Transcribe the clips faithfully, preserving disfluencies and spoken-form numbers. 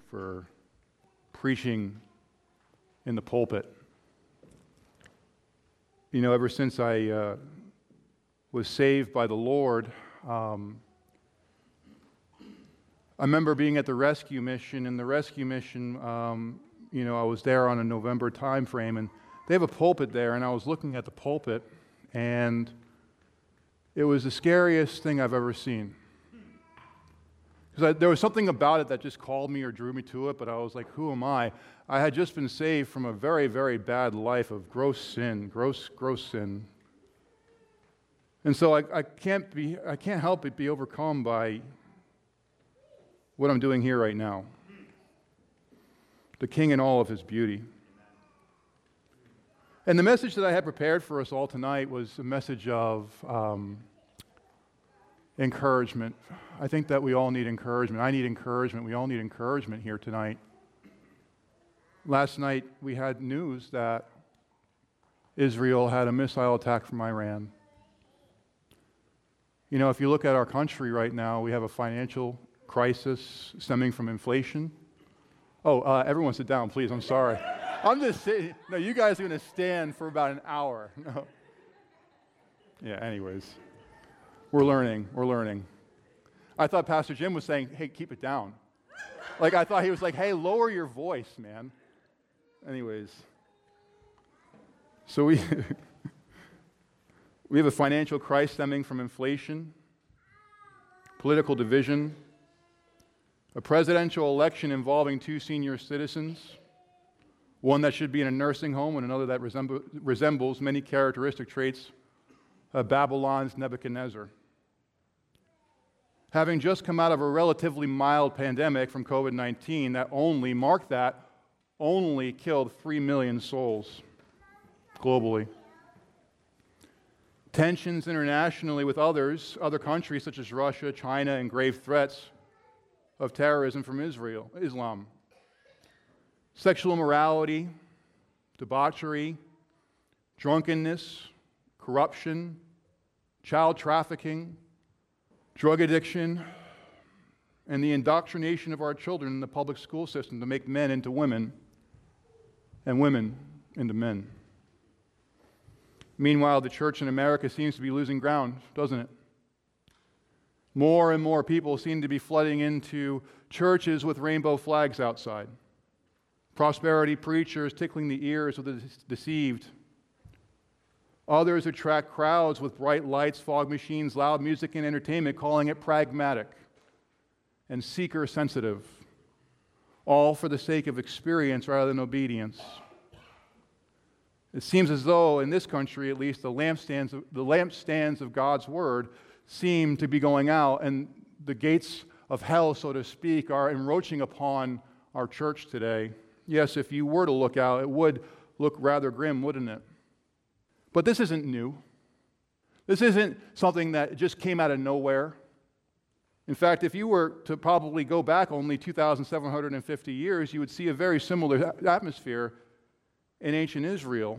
for preaching in the pulpit. You know, ever since I uh, was saved by the Lord, um, I remember being at the rescue mission. In the rescue mission, um, you know, I was there on a November time frame, and they have a pulpit there, and I was looking at the pulpit, and it was the scariest thing I've ever seen. Because there was something about it that just called me or drew me to it, but I was like, who am I? I had just been saved from a very, very bad life of gross sin, gross, gross sin. And so I, I can't be, I can't help but be overcome by what I'm doing here right now. The King in all of his beauty. And the message that I had prepared for us all tonight was a message of um, encouragement. I think that we all need encouragement. I need encouragement. We all need encouragement here tonight. Last night we had news that Israel had a missile attack from Iran. You know, if you look at our country right now, we have a financial crisis stemming from inflation. Oh, uh, everyone sit down, please. I'm sorry. I'm just sitting. No, you guys are going to stand for about an hour. No. Yeah, anyways. We're learning. We're learning. I thought Pastor Jim was saying, hey, keep it down. Like, I thought he was like, hey, lower your voice, man. Anyways. So we, we have a financial crisis stemming from inflation, political division, a presidential election involving two senior citizens, one that should be in a nursing home and another that resemble, resembles many characteristic traits of Babylon's Nebuchadnezzar. Having just come out of a relatively mild pandemic from covid nineteen that only, mark that, only killed three million souls globally. Tensions internationally with others, other countries such as Russia, China, and grave threats of terrorism from Israel, Islam. Sexual immorality, debauchery, drunkenness, corruption, child trafficking, drug addiction, and the indoctrination of our children in the public school system to make men into women and women into men. Meanwhile, the church in America seems to be losing ground, doesn't it? More and more people seem to be flooding into churches with rainbow flags outside. Prosperity preachers tickling the ears of the deceived. Others attract crowds with bright lights, fog machines, loud music, and entertainment, calling it pragmatic and seeker-sensitive, all for the sake of experience rather than obedience. It seems as though, in this country at least, the lampstands of, the lampstands of God's Word seem to be going out, and the gates of hell, so to speak, are encroaching upon our church today. Yes, if you were to look out, it would look rather grim, wouldn't it? But this isn't new. This isn't something that just came out of nowhere. In fact, if you were to probably go back only two thousand seven hundred fifty years, you would see a very similar atmosphere in ancient Israel.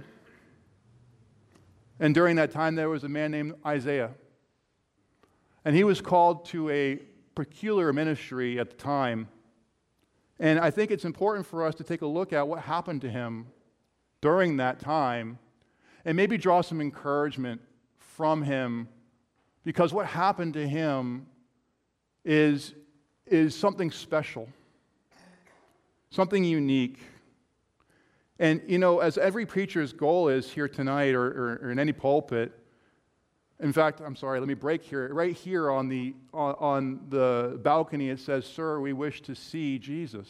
And during that time, there was a man named Isaiah. And he was called to a peculiar ministry at the time. And I think it's important for us to take a look at what happened to him during that time and maybe draw some encouragement from him, because what happened to him is, is something special, something unique. And, you know, as every preacher's goal is here tonight or, or, or in any pulpit, in fact, I'm sorry, let me break here. Right here on the, on, on the balcony it says, "Sir, we wish to see Jesus."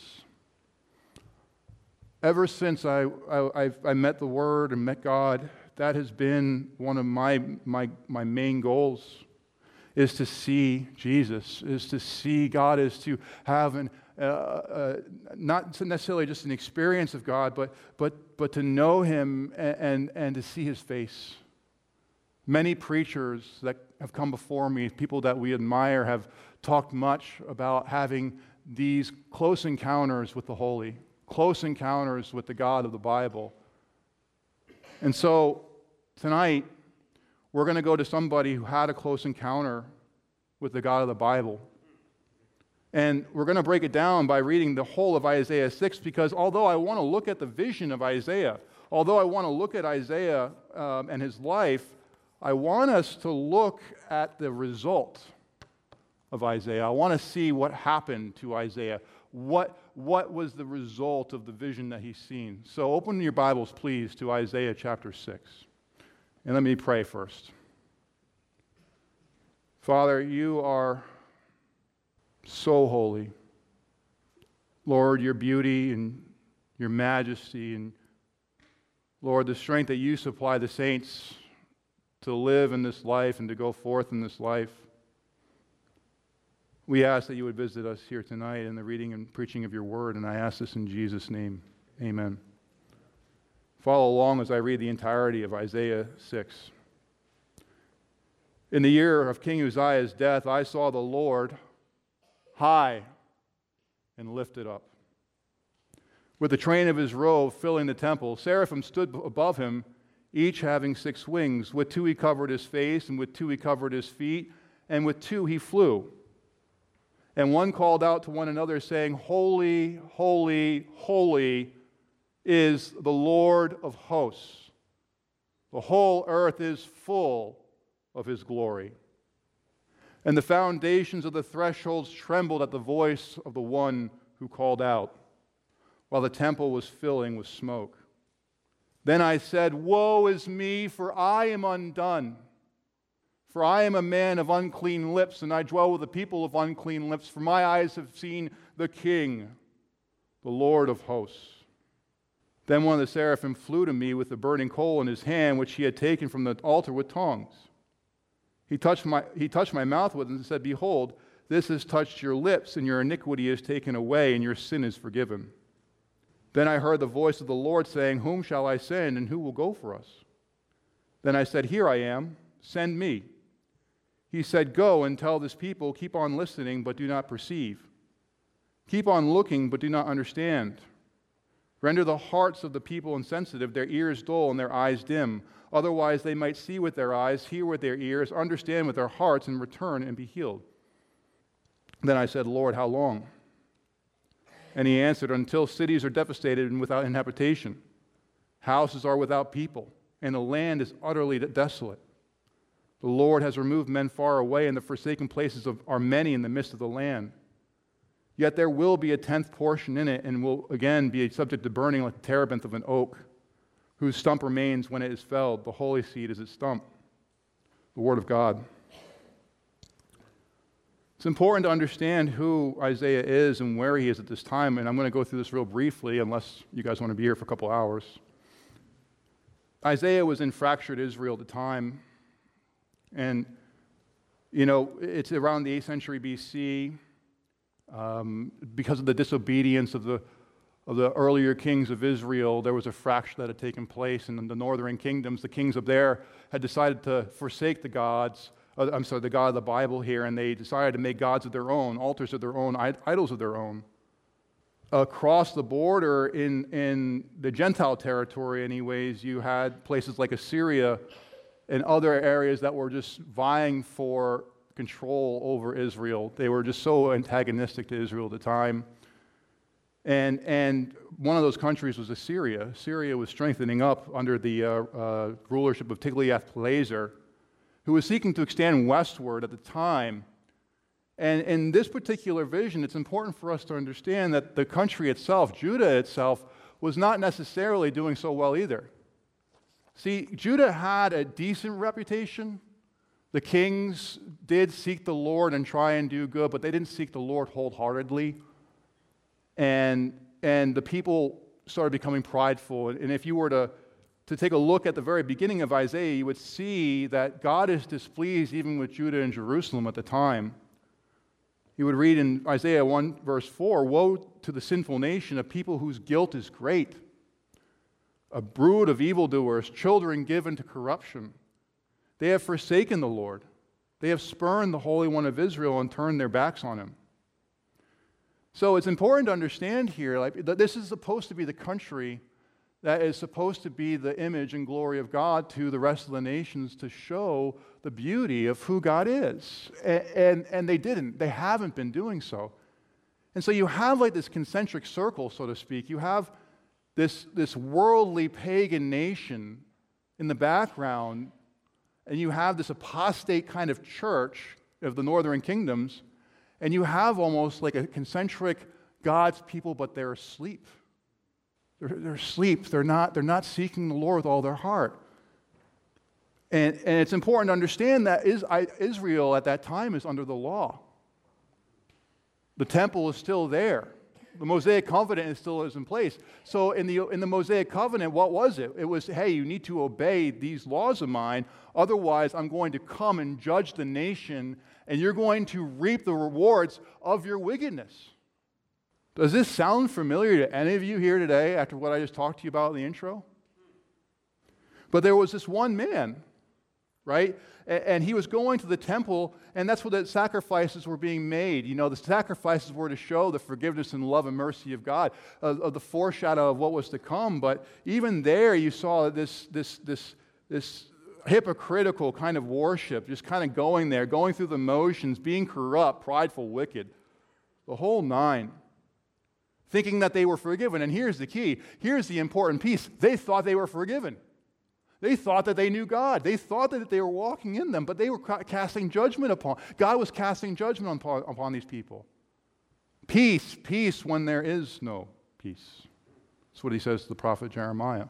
Ever since I, I, I've, I met the Word and met God, that has been one of my, my, my main goals, is to see Jesus, is to see God, is to have an, uh, uh, not necessarily just an experience of God, but, but, but to know Him and, and, and to see His face. Many preachers that have come before me, people that we admire, have talked much about having these close encounters with the holy, close encounters with the God of the Bible. And so tonight, we're going to go to somebody who had a close encounter with the God of the Bible. And we're going to break it down by reading the whole of Isaiah six, because although I want to look at the vision of Isaiah, although I want to look at Isaiah um, and his life, I want us to look at the result of Isaiah. I want to see what happened to Isaiah. What, what was the result of the vision that he's seen? So open your Bibles, please, to Isaiah chapter six. And let me pray first. Father, you are so holy. Lord, your beauty and your majesty, and Lord, the strength that you supply the saints to live in this life and to go forth in this life. We ask that you would visit us here tonight in the reading and preaching of your word, and I ask this in Jesus' name. Amen. Follow along as I read the entirety of Isaiah six. In the year of King Uzziah's death, I saw the Lord high and lifted up, with the train of his robe filling the temple. Seraphim stood above him, each having six wings. With two he covered his face, and with two he covered his feet, and with two he flew. And one called out to one another, saying, Holy, holy, holy is the Lord of hosts. The whole earth is full of his glory. And the foundations of the thresholds trembled at the voice of the one who called out, while the temple was filling with smoke. Then I said, Woe is me, for I am undone. For I am a man of unclean lips, and I dwell with the people of unclean lips. For my eyes have seen the King, the Lord of hosts. Then one of the seraphim flew to me with a burning coal in his hand, which he had taken from the altar with tongs. He touched my, he touched my mouth with it and said, Behold, this has touched your lips, and your iniquity is taken away, and your sin is forgiven. Then I heard the voice of the Lord saying, Whom shall I send, and who will go for us? Then I said, Here I am, send me. He said, Go and tell this people, keep on listening, but do not perceive. Keep on looking, but do not understand. Render the hearts of the people insensitive, their ears dull, and their eyes dim. Otherwise they might see with their eyes, hear with their ears, understand with their hearts, and return and be healed. Then I said, Lord, how long? And he answered, Until cities are devastated and without habitation, houses are without people, and the land is utterly desolate. The Lord has removed men far away, and the forsaken places of, are many in the midst of the land. Yet there will be a tenth portion in it, and will again be subject to burning like the terebinth of an oak, whose stump remains when it is felled. The holy seed is its stump. The Word of God. It's important to understand who Isaiah is and where he is at this time, and I'm going to go through this real briefly, unless you guys want to be here for a couple hours. Isaiah was in fractured Israel at the time, and, you know, it's around the eighth century B C, um, because of the disobedience of the of the earlier kings of Israel. There was a fracture that had taken place, and in the northern kingdoms, the kings up there had decided to forsake the gods, uh, I'm sorry, the God of the Bible here, and they decided to make gods of their own, altars of their own, idols of their own. Across the border in, in the Gentile territory, anyways, you had places like Assyria and other areas that were just vying for control over Israel. They were just so antagonistic to Israel at the time. And, and one of those countries was Assyria. Assyria was strengthening up under the uh, uh, rulership of Tiglath-Pileser, who was seeking to extend westward at the time. And in this particular vision, it's important for us to understand that the country itself, Judah itself, was not necessarily doing so well either. See, Judah had a decent reputation. The kings did seek the Lord and try and do good, but they didn't seek the Lord wholeheartedly. And, and the people started becoming prideful. And if you were to, to take a look at the very beginning of Isaiah, you would see that God is displeased even with Judah and Jerusalem at the time. You would read in Isaiah one, verse four, Woe to the sinful nation, a people whose guilt is great, a brood of evildoers, children given to corruption. They have forsaken the Lord. They have spurned the Holy One of Israel and turned their backs on him. So it's important to understand here, like, that this is supposed to be the country that is supposed to be the image and glory of God to the rest of the nations, to show the beauty of who God is. And, and, and they didn't. They haven't been doing so. And so you have like this concentric circle, so to speak. You have this, this worldly pagan nation in the background, and you have this apostate kind of church of the northern kingdoms, and you have almost like a concentric God's people, but they're asleep. They're, they're asleep. They're not, they're not seeking the Lord with all their heart. And, and it's important to understand that is, I, Israel at that time is under the law. The temple is still there. The Mosaic covenant is still is in place. So in the, in the Mosaic covenant, what was it? It was, hey, you need to obey these laws of mine, otherwise I'm going to come and judge the nation, and you're going to reap the rewards of your wickedness. Does this sound familiar to any of you here today after what I just talked to you about in the intro? But there was this one man, right? And he was going to the temple, and that's where the sacrifices were being made. You know, the sacrifices were to show the forgiveness and love and mercy of God, of, of the foreshadow of what was to come. But even there, you saw this, this, this, this hypocritical kind of worship, just kind of going there, going through the motions, being corrupt, prideful, wicked, the whole nine, thinking that they were forgiven. And here's the key. Here's the important piece. They thought they were forgiven. They thought that they knew God. They thought that they were walking in them, but they were casting judgment upon. God was casting judgment upon, upon these people. Peace, peace when there is no peace. That's what he says to the prophet Jeremiah.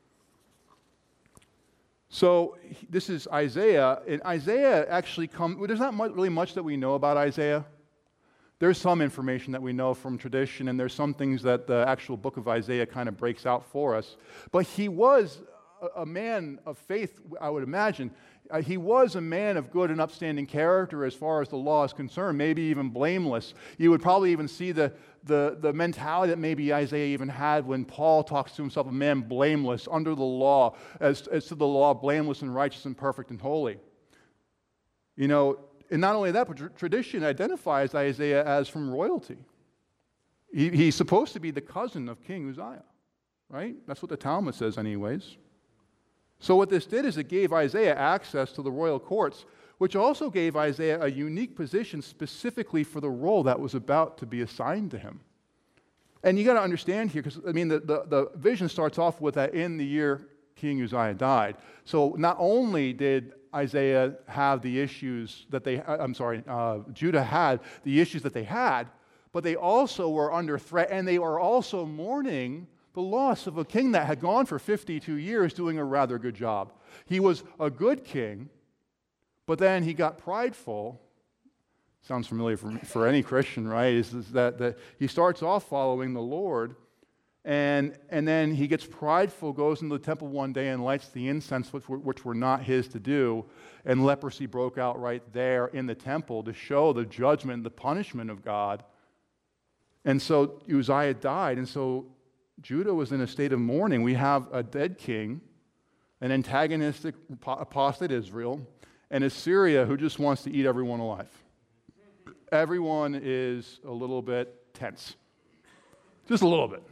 So this is Isaiah, and Isaiah actually comes, well, there's not much, really much that we know about Isaiah. There's some information that we know from tradition, and there's some things that the actual book of Isaiah kind of breaks out for us. But he was a man of faith, I would imagine. Uh, he was a man of good and upstanding character as far as the law is concerned, maybe even blameless. You would probably even see the, the, the mentality that maybe Isaiah even had when Paul talks to himself, a man blameless under the law, as, as to the law, blameless and righteous and perfect and holy. You know, and not only that, but tr- tradition identifies Isaiah as from royalty. He, he's supposed to be the cousin of King Uzziah, right? That's what the Talmud says anyways. So what this did is it gave Isaiah access to the royal courts, which also gave Isaiah a unique position specifically for the role that was about to be assigned to him. And you got to understand here, because I mean, the, the, the vision starts off with that in the year King Uzziah died. So not only did Isaiah have the issues that they, I'm sorry, uh, Judah had the issues that they had, but they also were under threat, and they were also mourning the loss of a king that had gone for fifty-two years doing a rather good job. He was a good king, but then he got prideful. Sounds familiar for, for any Christian, right? Is, is that, that he starts off following the Lord, and, and then he gets prideful, goes into the temple one day and lights the incense, which were, which were not his to do, and leprosy broke out right there in the temple to show the judgment, the punishment of God. And so Uzziah died, and so Judah was in a state of mourning. We have a dead king, an antagonistic apostate Israel, and Assyria who just wants to eat everyone alive. Everyone is a little bit tense. Just a little bit.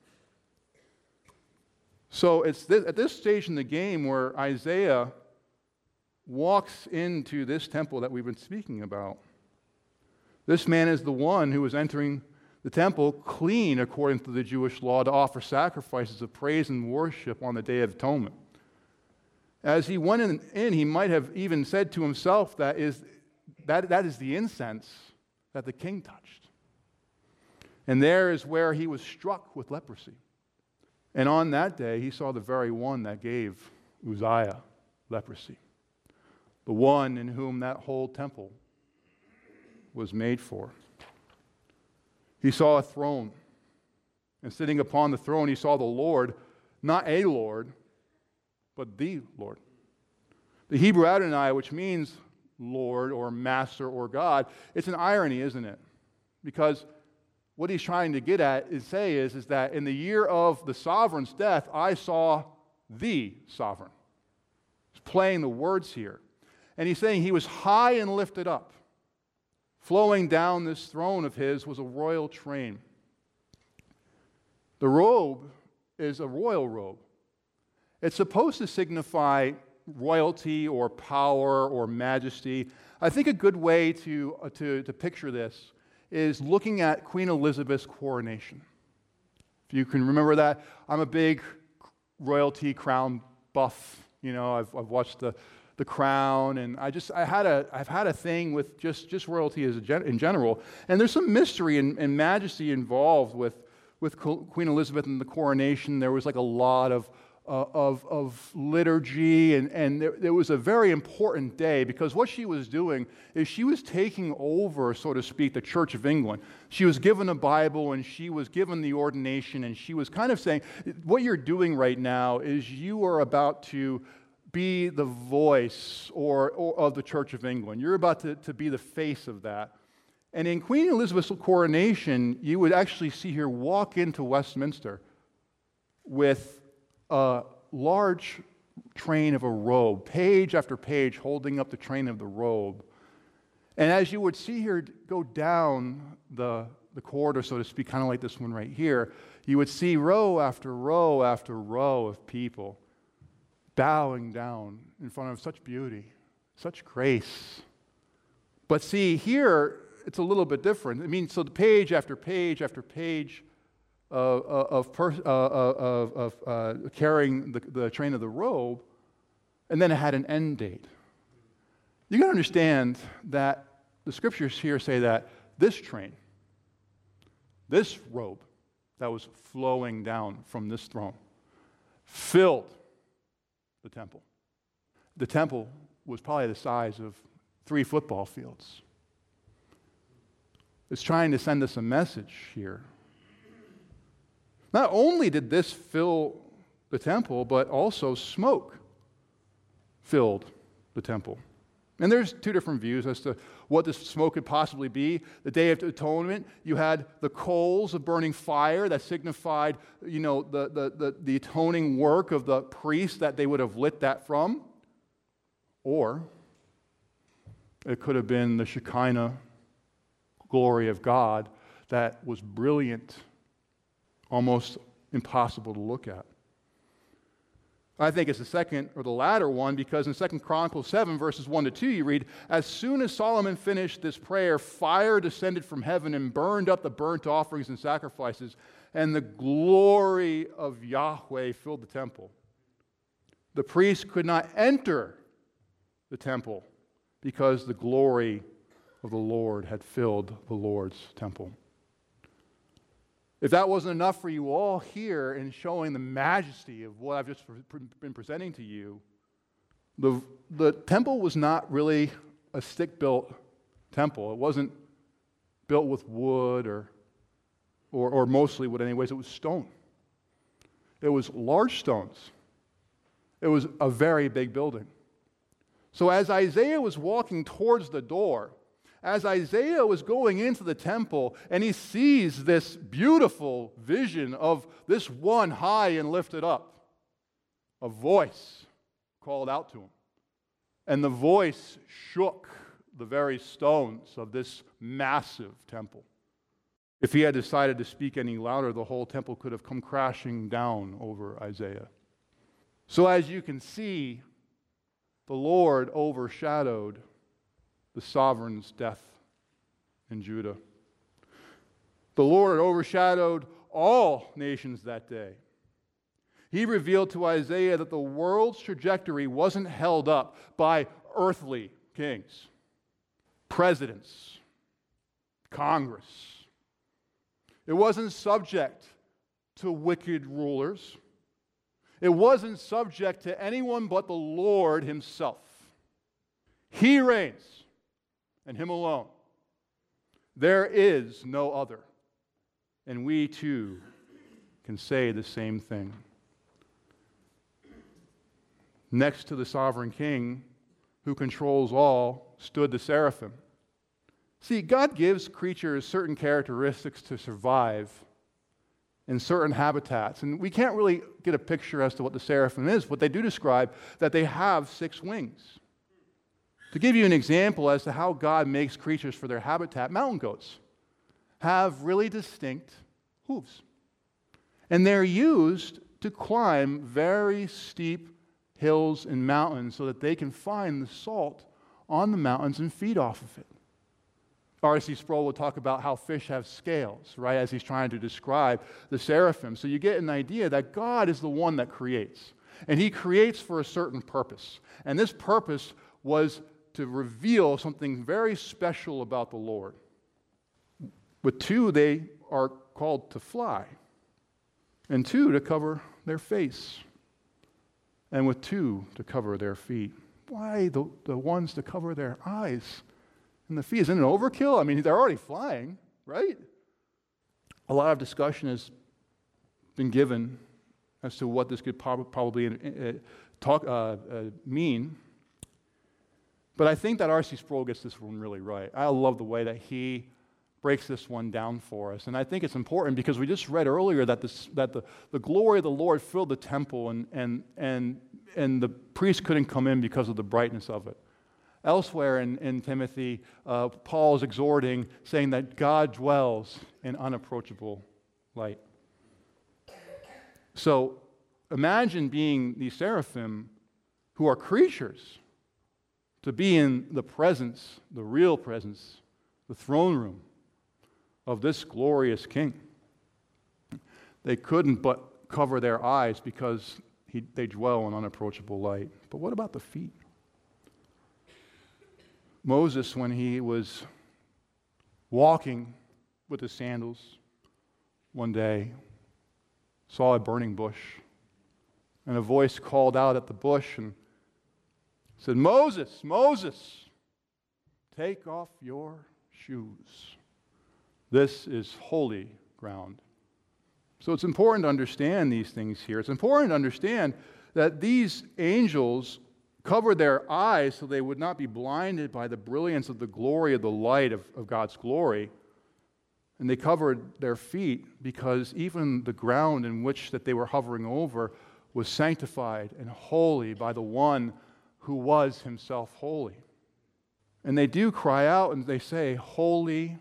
So it's this, at this stage in the game where Isaiah walks into this temple that we've been speaking about. This man is the one who was entering the temple clean according to the Jewish law to offer sacrifices of praise and worship on the Day of Atonement. As he went in, in he might have even said to himself that is, that, that is the incense that the king touched. And there is where he was struck with leprosy. And on that day, he saw the very one that gave Uzziah leprosy, the one in whom that whole temple was made for. He saw a throne, and sitting upon the throne, he saw the Lord, not a Lord, but the Lord. The Hebrew Adonai, which means Lord or Master or God, it's an irony, isn't it? Because what he's trying to get at is say is, is that in the year of the sovereign's death, I saw the sovereign. He's playing the words here. And he's saying he was high and lifted up. Flowing down this throne of his was a royal train. The robe is a royal robe. It's supposed to signify royalty or power or majesty. I think a good way to, uh, to, to picture this is looking at Queen Elizabeth's coronation. If you can remember that, I'm a big royalty crown buff. You know, I've, I've watched the, the Crown, and I just I had a I've had a thing with just, just royalty as a gen, in general. And there's some mystery and, and majesty involved with with Queen Elizabeth and the coronation. There was like a lot of uh, of of liturgy, and and there, there was a very important day, because what she was doing is she was taking over, so to speak, the Church of England. She was given a Bible, and she was given the ordination, and she was kind of saying, what you're doing right now is you are about to be the voice or, or of the Church of England. You're about to, to be the face of that. And in Queen Elizabeth's coronation, you would actually see her walk into Westminster with a large train of a robe, page after page, holding up the train of the robe. And as you would see her go down the, the corridor, so to speak, kind of like this one right here, you would see row after row after row of people bowing down in front of such beauty, such grace. But see, here, it's a little bit different. I mean, so the page after page after page uh, of, per, uh, of, of uh, carrying the, the train of the robe, and then it had an end date. You got to understand that the scriptures here say that this train, this robe that was flowing down from this throne, filled the temple. The temple was probably the size of three football fields. It's trying to send us a message here. Not only did this fill the temple, but also smoke filled the temple. And there's two different views as to what this smoke could possibly be. The Day of Atonement, you had the coals of burning fire that signified, you know, the, the, the, the atoning work of the priest that they would have lit that from. Or it could have been the Shekinah glory of God that was brilliant, almost impossible to look at. I think it's the second or the latter one, because in Second Chronicles seven, verses one to two, you read, as soon as Solomon finished this prayer, fire descended from heaven and burned up the burnt offerings and sacrifices, and the glory of Yahweh filled the temple. The priest could not enter the temple because the glory of the Lord had filled the Lord's temple. If that wasn't enough for you all here in showing the majesty of what I've just been presenting to you, the, the temple was not really a stick-built temple. It wasn't built with wood or, or, or mostly wood anyways. It was stone. It was large stones. It was a very big building. So as Isaiah was walking towards the door, as Isaiah was going into the temple and he sees this beautiful vision of this one high and lifted up, a voice called out to him. And the voice shook the very stones of this massive temple. If he had decided to speak any louder, the whole temple could have come crashing down over Isaiah. So as you can see, the Lord overshadowed the sovereign's death in Judah. The Lord overshadowed all nations that day. He revealed to Isaiah that the world's trajectory wasn't held up by earthly kings, presidents, Congress. It wasn't subject to wicked rulers. It wasn't subject to anyone but the Lord himself. He reigns, and him alone. There is no other. And we too can say the same thing. Next to the sovereign king who controls all stood the seraphim. See, God gives creatures certain characteristics to survive in certain habitats. And we can't really get a picture as to what the seraphim is, but they do describe that they have six wings. To give you an example as to how God makes creatures for their habitat, mountain goats have really distinct hooves. And they're used to climb very steep hills and mountains so that they can find the salt on the mountains and feed off of it. R C Sproul will talk about how fish have scales, right, as he's trying to describe the seraphim. So you get an idea that God is the one that creates. And he creates for a certain purpose. And this purpose was to reveal something very special about the Lord. With two, they are called to fly. And two, to cover their face. And with two, to cover their feet. Why the, the ones to cover their eyes and the feet? Isn't it overkill? I mean, they're already flying, right? A lot of discussion has been given as to what this could prob- probably uh, talk, uh, uh, mean. But I think that R C Sproul gets this one really right. I love the way that he breaks this one down for us. And I think it's important because we just read earlier that, this, that the, the glory of the Lord filled the temple and, and, and, and the priest couldn't come in because of the brightness of it. Elsewhere in, in Timothy, uh, Paul is exhorting, saying that God dwells in unapproachable light. So imagine being these seraphim who are creatures, to be in the presence, the real presence, the throne room of this glorious King. They couldn't but cover their eyes because he, they dwell in unapproachable light. But what about the feet? Moses, when he was walking with his sandals one day, saw a burning bush, and a voice called out at the bush and said, "Moses, Moses, take off your shoes. This is holy ground." So it's important to understand these things here. It's important to understand that these angels covered their eyes so they would not be blinded by the brilliance of the glory of the light of, of God's glory. And they covered their feet because even the ground in which that they were hovering over was sanctified and holy by the one who was himself holy. And they do cry out and they say, "Holy,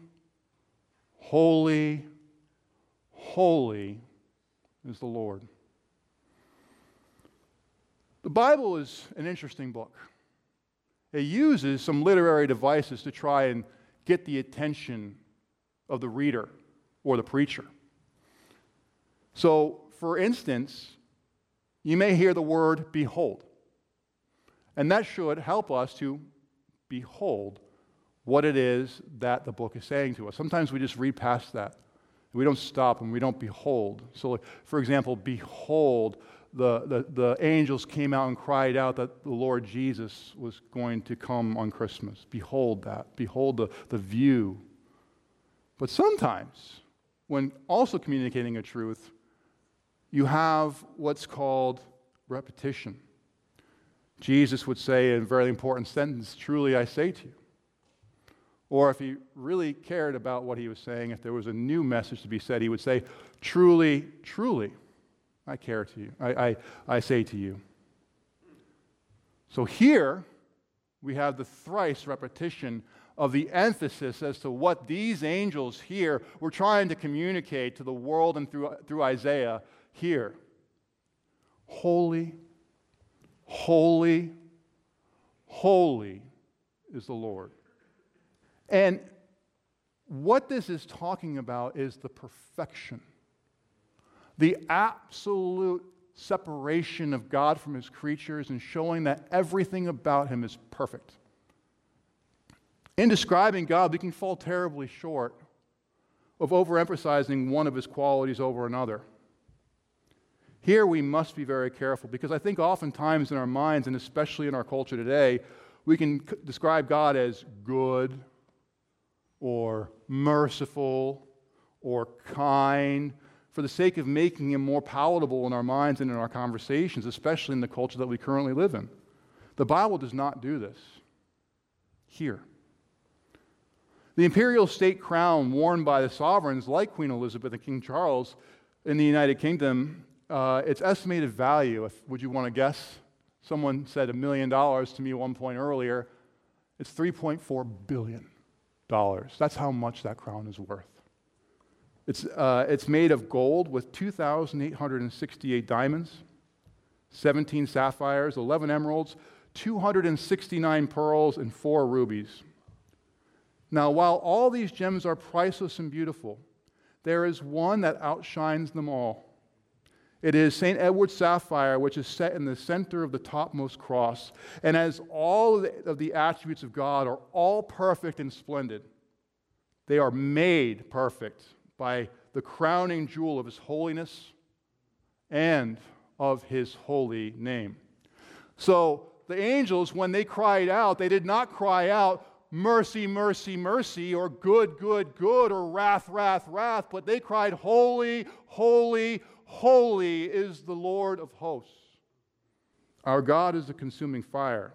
holy, holy is the Lord." The Bible is an interesting book. It uses some literary devices to try and get the attention of the reader or the preacher. So, for instance, you may hear the word "behold." And that should help us to behold what it is that the book is saying to us. Sometimes we just read past that. We don't stop and we don't behold. So, like, for example, behold, the, the, the angels came out and cried out that the Lord Jesus was going to come on Christmas. Behold that. Behold the, the view. But sometimes, when also communicating a truth, you have what's called repetition. Jesus would say in a very important sentence, "Truly I say to you." Or if he really cared about what he was saying, if there was a new message to be said, he would say, "Truly, truly, I care to you. I, I, I say to you." So here we have the thrice repetition of the emphasis as to what these angels here were trying to communicate to the world and through, through Isaiah here. Holy, holy, holy is the Lord. And what this is talking about is the perfection, the absolute separation of God from his creatures and showing that everything about him is perfect. In describing God, we can fall terribly short of overemphasizing one of his qualities over another. Here we must be very careful because I think oftentimes in our minds, and especially in our culture today, we can c- describe God as good or merciful or kind for the sake of making him more palatable in our minds and in our conversations, especially in the culture that we currently live in. The Bible does not do this here. The imperial state crown worn by the sovereigns like Queen Elizabeth and King Charles in the United Kingdom, uh, its estimated value, if, would you want to guess? Someone said a million dollars to me at one point earlier. It's three point four billion dollars. That's how much that crown is worth. It's, uh, it's made of gold with two thousand eight hundred sixty-eight diamonds, seventeen sapphires, eleven emeralds, two hundred sixty-nine pearls, and four rubies. Now, while all these gems are priceless and beautiful, there is one that outshines them all. It is Saint Edward's sapphire, which is set in the center of the topmost cross, and as all of the, of the attributes of God are all perfect and splendid, they are made perfect by the crowning jewel of His holiness and of His holy name. So the angels, when they cried out, they did not cry out, mercy, mercy, mercy, or good, good, good, or wrath, wrath, wrath, but they cried, holy, holy, holy is the Lord of hosts. Our God is a consuming fire.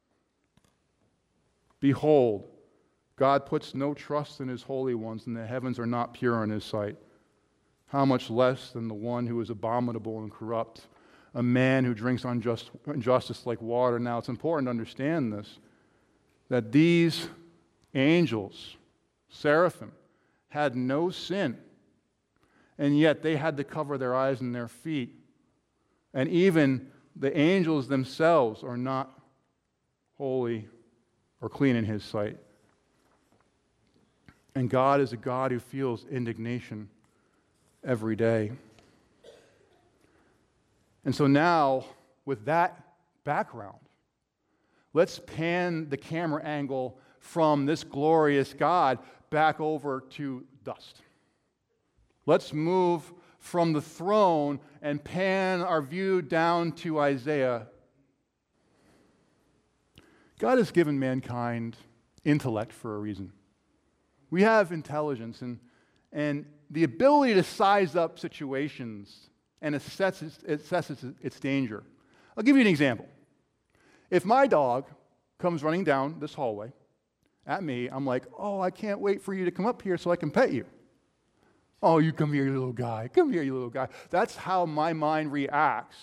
Behold, God puts no trust in His holy ones, and the heavens are not pure in His sight. How much less than the one who is abominable and corrupt, a man who drinks unjust, injustice like water. Now, it's important to understand this, that these angels, seraphim, had no sin, and yet they had to cover their eyes and their feet. And even the angels themselves are not holy or clean in His sight. And God is a God who feels indignation every day. And so now, with that background, let's pan the camera angle from this glorious God back over to dust. Let's move from the throne and pan our view down to Isaiah. God has given mankind intellect for a reason. We have intelligence and, and the ability to size up situations and assess its, assess its, its danger. I'll give you an example. If my dog comes running down this hallway at me, I'm like, oh, I can't wait for you to come up here so I can pet you. Oh, you come here, you little guy. Come here, you little guy. That's how my mind reacts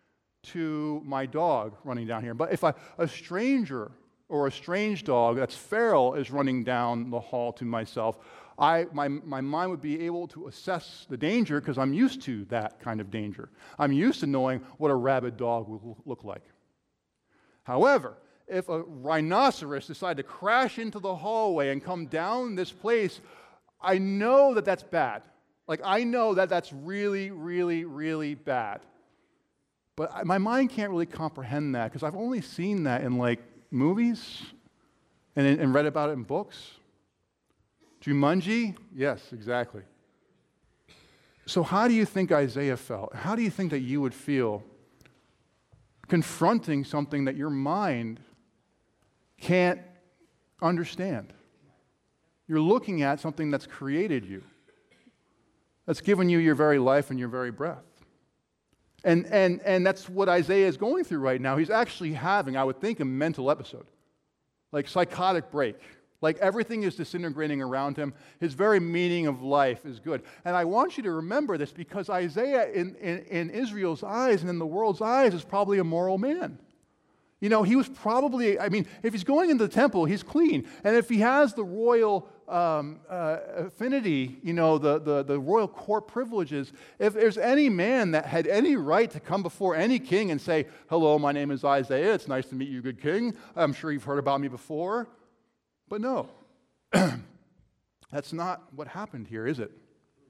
to my dog running down here. But if I, a stranger or a strange dog that's feral is running down the hall to myself, I, my, my mind would be able to assess the danger because I'm used to that kind of danger. I'm used to knowing what a rabid dog will look like. However, if a rhinoceros decided to crash into the hallway and come down this place, I know that that's bad. Like, I know that that's really, really, really bad. But I, my mind can't really comprehend that because I've only seen that in, like, movies and, and read about it in books. Jumanji? Yes, exactly. So how do you think Isaiah felt? How do you think that you would feel confronting something that your mind can't understand? You're looking at something that's created you, that's given you your very life and your very breath. And, and, and that's what Isaiah is going through right now. He's actually having, I would think, a mental episode, like psychotic break. Like everything is disintegrating around him. His very meaning of life is good. And I want you to remember this because Isaiah, in, in, in Israel's eyes and in the world's eyes, is probably a moral man. You know, he was probably, I mean, if he's going into the temple, he's clean. And if he has the royal um, uh, affinity, you know, the, the, the royal court privileges, if there's any man that had any right to come before any king and say, hello, my name is Isaiah, it's nice to meet you, good king. I'm sure you've heard about me before. But no, that's not what happened here, is it?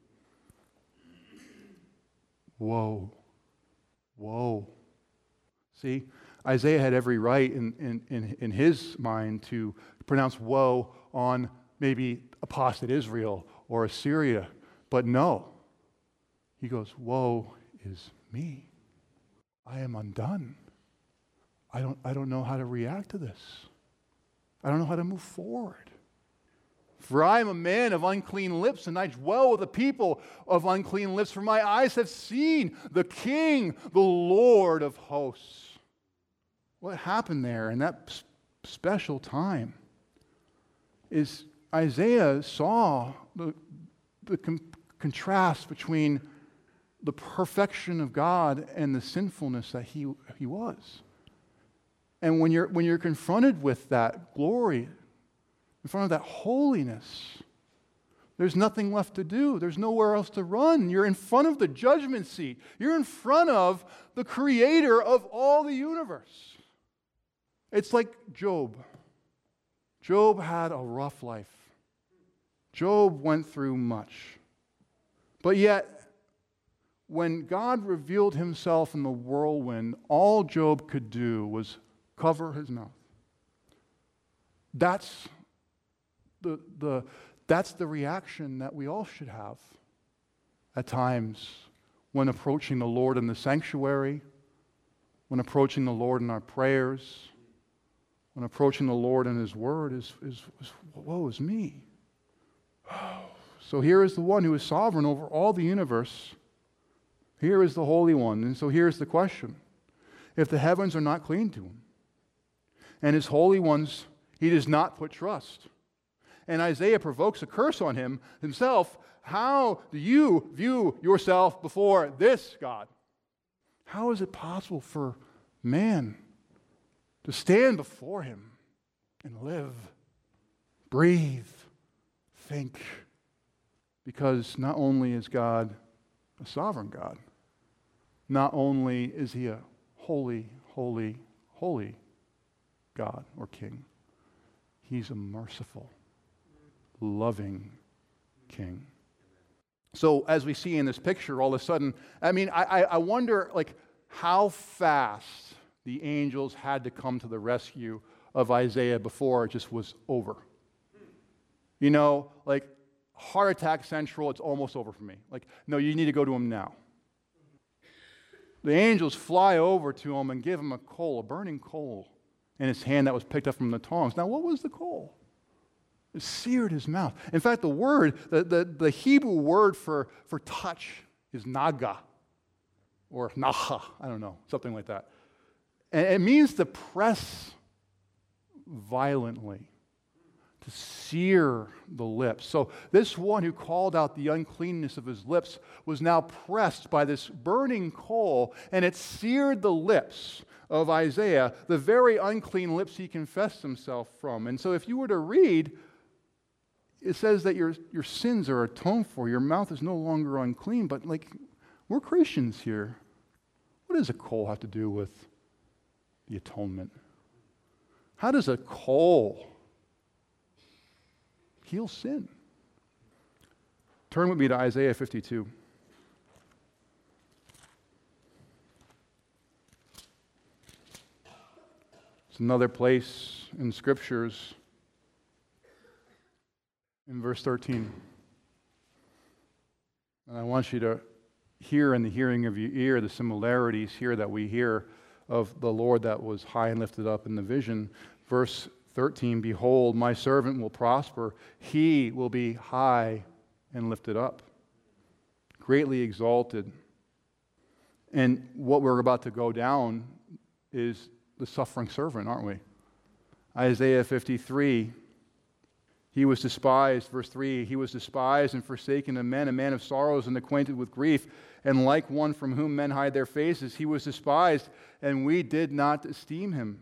Woe. Woe. See, Isaiah had every right in, in, in, in his mind to pronounce woe on maybe apostate Israel or Assyria. But no. He goes, woe is me. I am undone. I don't, I don't know how to react to this. I don't know how to move forward. For I am a man of unclean lips, and I dwell with a people of unclean lips, for my eyes have seen the King, the Lord of hosts. What happened there in that special time is Isaiah saw the, the con- contrast between the perfection of God and the sinfulness that he, he was. And when you're, when you're confronted with that glory, in front of that holiness, there's nothing left to do. There's nowhere else to run. You're in front of the judgment seat. You're in front of the creator of all the universe. It's like Job. Job had a rough life. Job went through much. But yet, when God revealed himself in the whirlwind, all Job could do was cover his mouth. That's the, the, that's the reaction that we all should have at times when approaching the Lord in the sanctuary, when approaching the Lord in our prayers, when approaching the Lord in His Word is, is, is woe is me. So here is the one who is sovereign over all the universe. Here is the Holy One. And so here's the question. If the heavens are not clean to Him, and His holy ones He does not put trust, and Isaiah provokes a curse on him himself, how do you view yourself before this God? How is it possible for man to stand before Him and live, breathe, think? Because not only is God a sovereign God, not only is He a holy, holy, holy God or King, He's a merciful, loving King. So as we see in this picture, all of a sudden, I mean, I, I wonder, like, how fast the angels had to come to the rescue of Isaiah before it just was over. You know, like, heart attack central, it's almost over for me. Like, no, you need to go to him now. The angels fly over to him and give him a coal, a burning coal, in his hand that was picked up from the tongs. Now, what was the coal? It seared his mouth. In fact, the word, the, the, the Hebrew word for, for touch is naga, or naha, I don't know, something like that. And it means to press violently, to sear the lips. So this one who called out the uncleanness of his lips was now pressed by this burning coal, and it seared the lips of Isaiah, the very unclean lips he confessed himself from. And so if you were to read, it says that your, your sins are atoned for. Your mouth is no longer unclean. But like, we're Christians here. What does a coal have to do with the atonement? How does a coal heal sin? Turn with me to Isaiah fifty-two. It's another place in Scriptures. In verse thirteen. And I want you to hear in the hearing of your ear the similarities here that we hear of the Lord that was high and lifted up in the vision. Verse thirteen, behold, my servant will prosper. He will be high and lifted up, greatly exalted. And what we're about to go down is the suffering servant, aren't we? Isaiah fifty-three, he was despised, verse three, he was despised and forsaken of men, a man of sorrows and acquainted with grief, and like one from whom men hide their faces, he was despised, and we did not esteem him.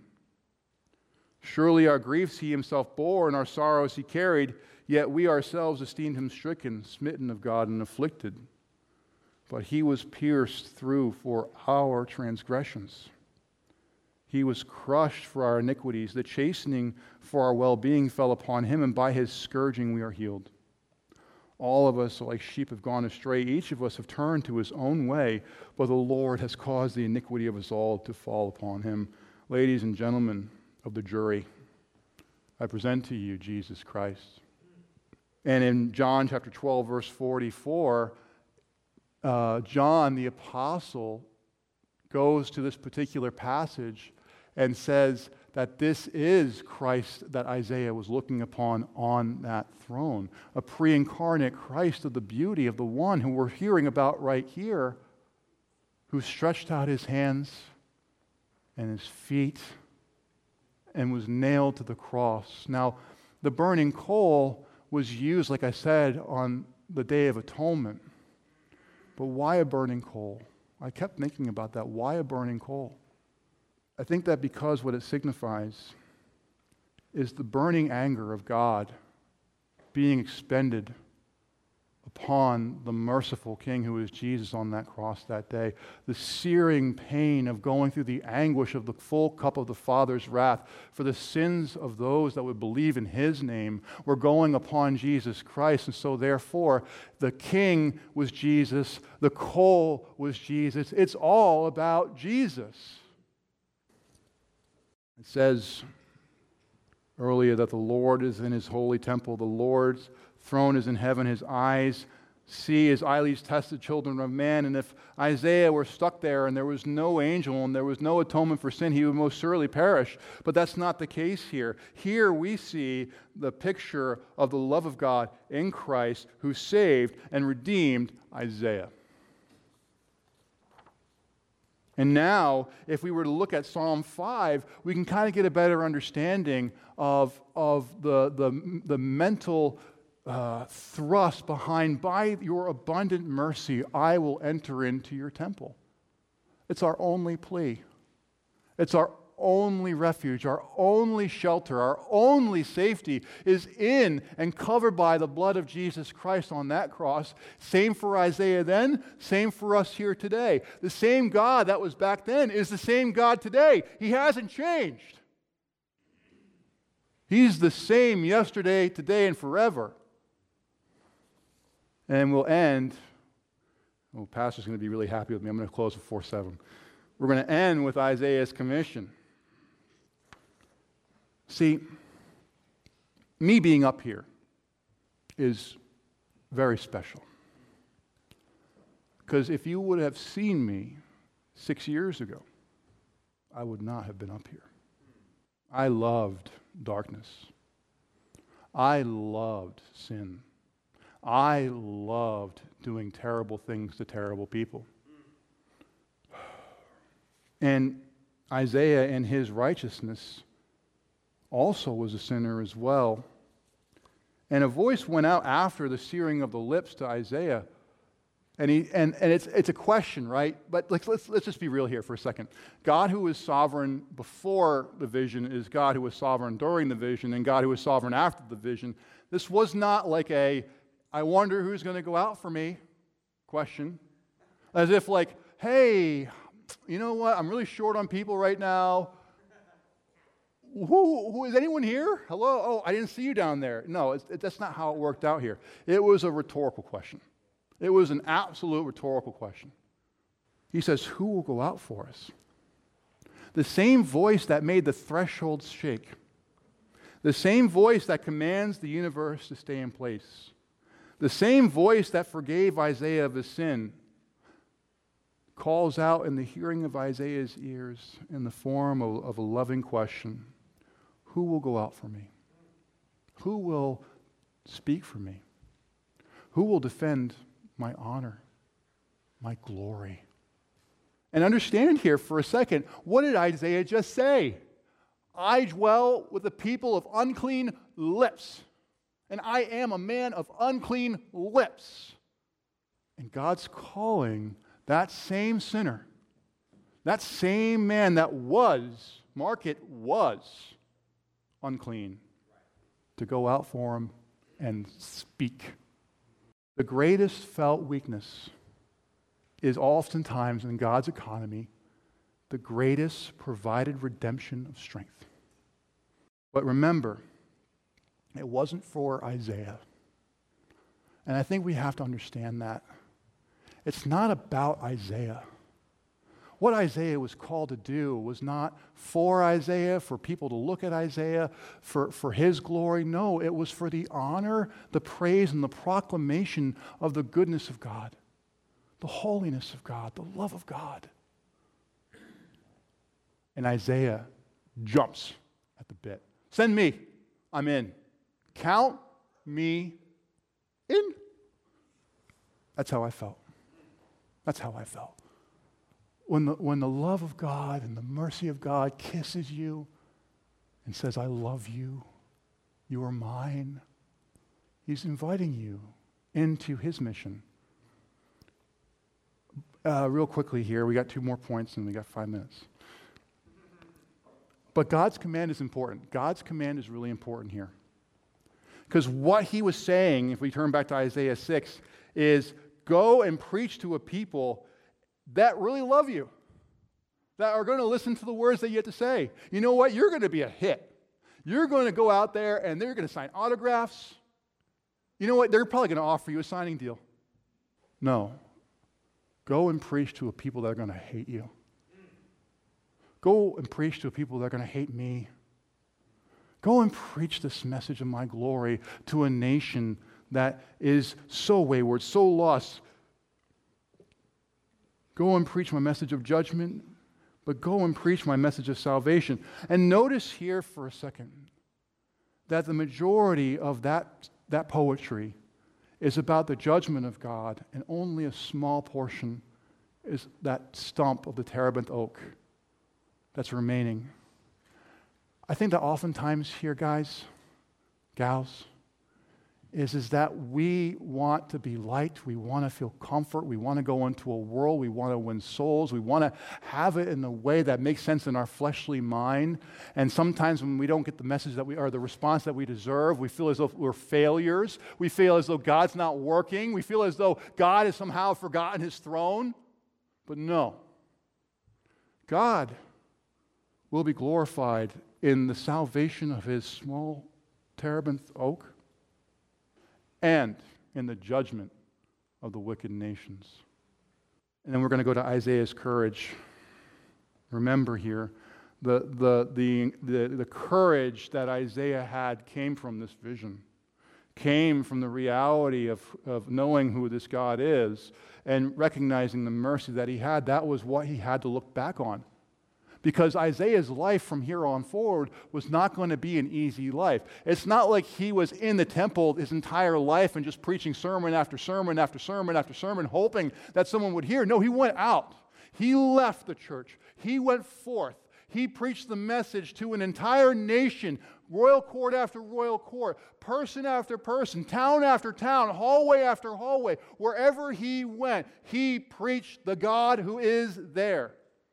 Surely our griefs he himself bore, and our sorrows he carried, yet we ourselves esteemed him stricken, smitten of God, and afflicted. But he was pierced through for our transgressions. He was crushed for our iniquities. The chastening for our well-being fell upon him, and by his scourging we are healed. All of us, like sheep, have gone astray. Each of us have turned to his own way, but the Lord has caused the iniquity of us all to fall upon him. Ladies and gentlemen of the jury, I present to you Jesus Christ. And in John chapter twelve, verse forty-four, uh, John the apostle goes to this particular passage and says that this is Christ that Isaiah was looking upon on that throne, a pre-incarnate Christ of the beauty of the one who we're hearing about right here, who stretched out his hands and his feet and was nailed to the cross. Now, the burning coal was used, like I said, on the Day of Atonement. But why a burning coal? I kept thinking about that. Why a burning coal? I think that because what it signifies is the burning anger of God being expended upon the merciful King who is Jesus on that cross that day. The searing pain of going through the anguish of the full cup of the Father's wrath for the sins of those that would believe in His name were going upon Jesus Christ. And so therefore, the King was Jesus, the coal was Jesus. It's all about Jesus. It says earlier that the Lord is in His holy temple. The Lord's throne is in heaven. His eyes see as eyes test the children of man. And if Isaiah were stuck there and there was no angel and there was no atonement for sin, he would most surely perish. But that's not the case here. Here we see the picture of the love of God in Christ who saved and redeemed Isaiah. And now, if we were to look at Psalm five, we can kind of get a better understanding of, of the, the, the mental uh, thrust behind, by your abundant mercy, I will enter into your temple. It's our only plea. It's our only refuge, our only shelter, our only safety is in and covered by the blood of Jesus Christ on that cross. Same for Isaiah then, same for us here today. The same God that was back then is the same God today. He hasn't changed. He's the same yesterday, today, and forever. And we'll end, oh, Pastor's going to be really happy with me. I'm going to close with four seven. We're going to end with Isaiah's commission. See, me being up here is very special. Because if you would have seen me six years ago, I would not have been up here. I loved darkness. I loved sin. I loved doing terrible things to terrible people. And Isaiah, in his righteousness, also was a sinner as well. And a voice went out after the searing of the lips to Isaiah. And he and, and it's it's a question, right? But let's, let's let's just be real here for a second. God who was sovereign before the vision is God who was sovereign during the vision, and God who was sovereign after the vision. This was not like a, I wonder who's going to go out for me question. As if like, hey, you know what? I'm really short on people right now. Who, who is anyone here? Hello? Oh, I didn't see you down there. No, it's, it, that's not how it worked out here. It was a rhetorical question. It was an absolute rhetorical question. He says, who will go out for us? The same voice that made the thresholds shake. The same voice that commands the universe to stay in place. The same voice that forgave Isaiah of his sin calls out in the hearing of Isaiah's ears in the form of, of a loving question. Who will go out for me? Who will speak for me? Who will defend my honor, my glory? And understand here for a second, what did Isaiah just say? I dwell with a people of unclean lips, and I am a man of unclean lips. And God's calling that same sinner, that same man that was, mark it, was unclean, to go out for him and speak. The greatest felt weakness is oftentimes in God's economy the greatest provided redemption of strength. But remember, it wasn't for Isaiah. And I think we have to understand that. It's not about Isaiah. What Isaiah was called to do was not for Isaiah, for people to look at Isaiah, for, for his glory. No, it was for the honor, the praise, and the proclamation of the goodness of God, the holiness of God, the love of God. And Isaiah jumps at the bit. Send me. I'm in. Count me in. That's how I felt. That's how I felt. When the, when the love of God and the mercy of God kisses you and says, I love you, you are mine, He's inviting you into His mission. Uh, real quickly here, we got two more points and we got five minutes. But God's command is important. God's command is really important here. Because what He was saying, if we turn back to Isaiah six, is go and preach to a people that really love you, that are going to listen to the words that you have to say. You know what? You're going to be a hit. You're going to go out there and they're going to sign autographs. You know what? They're probably going to offer you a signing deal. No. Go and preach to a people that are going to hate you. Go and preach to a people that are going to hate me. Go and preach this message of my glory to a nation that is so wayward, so lost. Go and preach my message of judgment, but go and preach my message of salvation. And notice here for a second that the majority of that, that poetry is about the judgment of God, and only a small portion is that stump of the terebinth oak that's remaining. I think that oftentimes here, guys, gals, is, is that we want to be liked, we want to feel comfort, we want to go into a world, we want to win souls, we want to have it in a way that makes sense in our fleshly mind. And sometimes when we don't get the message that we, or the response that we deserve, we feel as though we're failures, we feel as though God's not working, we feel as though God has somehow forgotten his throne. But no, God will be glorified in the salvation of his small terebinth oak and in the judgment of the wicked nations. And then we're going to go to Isaiah's courage. Remember here, the, the, the, the, the courage that Isaiah had came from this vision, came from the reality of, of knowing who this God is and recognizing the mercy that he had. That was what he had to look back on. Because Isaiah's life from here on forward was not going to be an easy life. It's not like he was in the temple his entire life and just preaching sermon after sermon after sermon after sermon, hoping that someone would hear. No, he went out. He left the church. He went forth. He preached the message to an entire nation, royal court after royal court, person after person, town after town, hallway after hallway. Wherever he went, he preached the God who is there.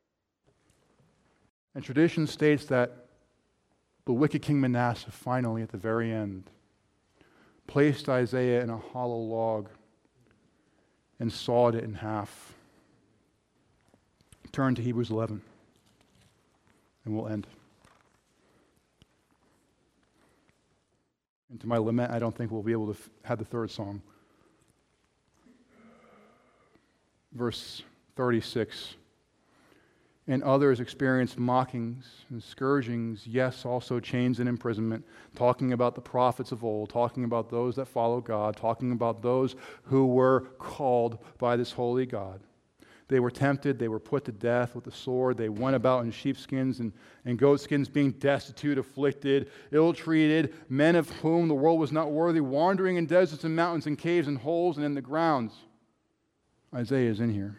And tradition states that the wicked King Manasseh finally, at the very end, placed Isaiah in a hollow log and sawed it in half. Turn to Hebrews eleven, and we'll end. And to my lament, I don't think we'll be able to f- have the third song. Verse thirty-six. And others experienced mockings and scourgings, yes, also chains and imprisonment, talking about the prophets of old, talking about those that follow God, talking about those who were called by this holy God. They were tempted, they were put to death with the sword, they went about in sheepskins and, and goatskins, being destitute, afflicted, ill-treated, men of whom the world was not worthy, wandering in deserts and mountains and caves and holes and in the grounds. Isaiah is in here.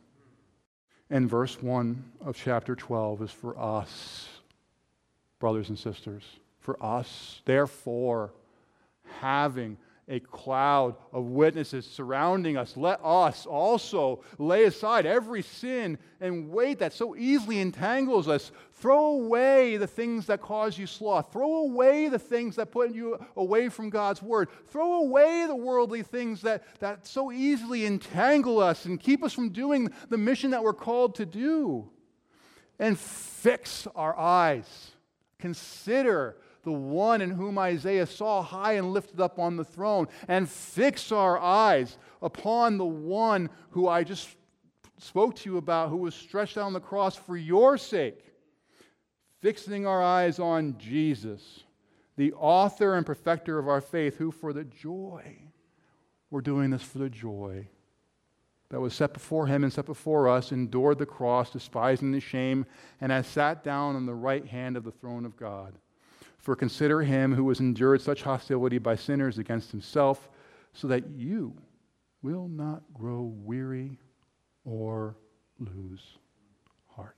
And verse one of chapter twelve is for us, brothers and sisters. For us, therefore, having a cloud of witnesses surrounding us, let us also lay aside every sin and weight that so easily entangles us. Throw away the things that cause you sloth. Throw away the things that put you away from God's word. Throw away the worldly things that, that so easily entangle us and keep us from doing the mission that we're called to do. And fix our eyes. Consider the one in whom Isaiah saw high and lifted up on the throne, and fix our eyes upon the one who I just spoke to you about, who was stretched out on the cross for your sake. Fixing our eyes on Jesus, the author and perfecter of our faith, who for the joy, we're doing this for the joy that was set before him and set before us, endured the cross, despising the shame, and has sat down on the right hand of the throne of God. For consider him who has endured such hostility by sinners against himself, so that you will not grow weary or lose heart.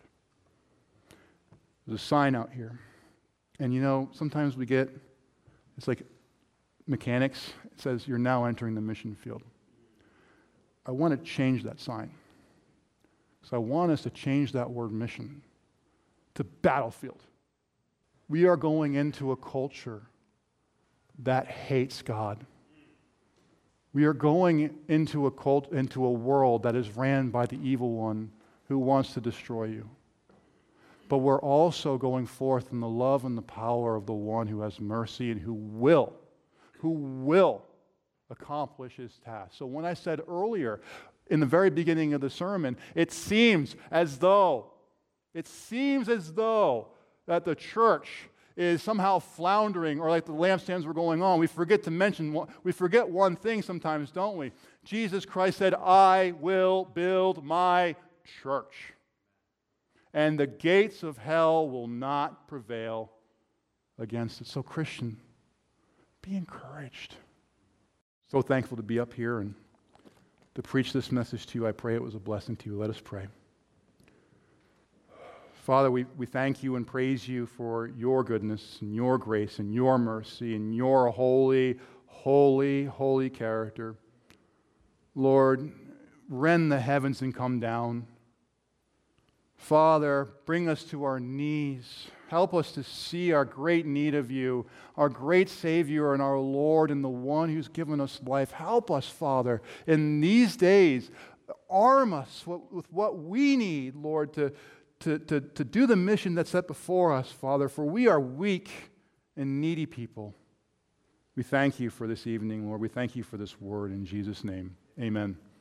There's a sign out here. And you know, sometimes we get, it's like mechanics. It says, you're now entering the mission field. I want to change that sign. So I want us to change that word mission to battlefield. We are going into a culture that hates God. We are going into a cult, into a world that is ran by the evil one who wants to destroy you. But we're also going forth in the love and the power of the one who has mercy and who will, who will accomplish his task. So when I said earlier, in the very beginning of the sermon, it seems as though, it seems as though that the church is somehow floundering, or like the lampstands were going on. We forget to mention, we forget one thing sometimes, don't we? Jesus Christ said, I will build my church, and the gates of hell will not prevail against it. So Christian, be encouraged. So thankful to be up here and to preach this message to you. I pray it was a blessing to you. Let us pray. Father, we, we thank you and praise you for your goodness and your grace and your mercy and your holy, holy, holy character. Lord, rend the heavens and come down. Father, bring us to our knees. Help us to see our great need of you, our great Savior and our Lord and the one who's given us life. Help us, Father, in these days. Arm us with what we need, Lord, to To, to, to do the mission that's set before us, Father, for we are weak and needy people. We thank you for this evening, Lord. We thank you for this word in Jesus' name. Amen.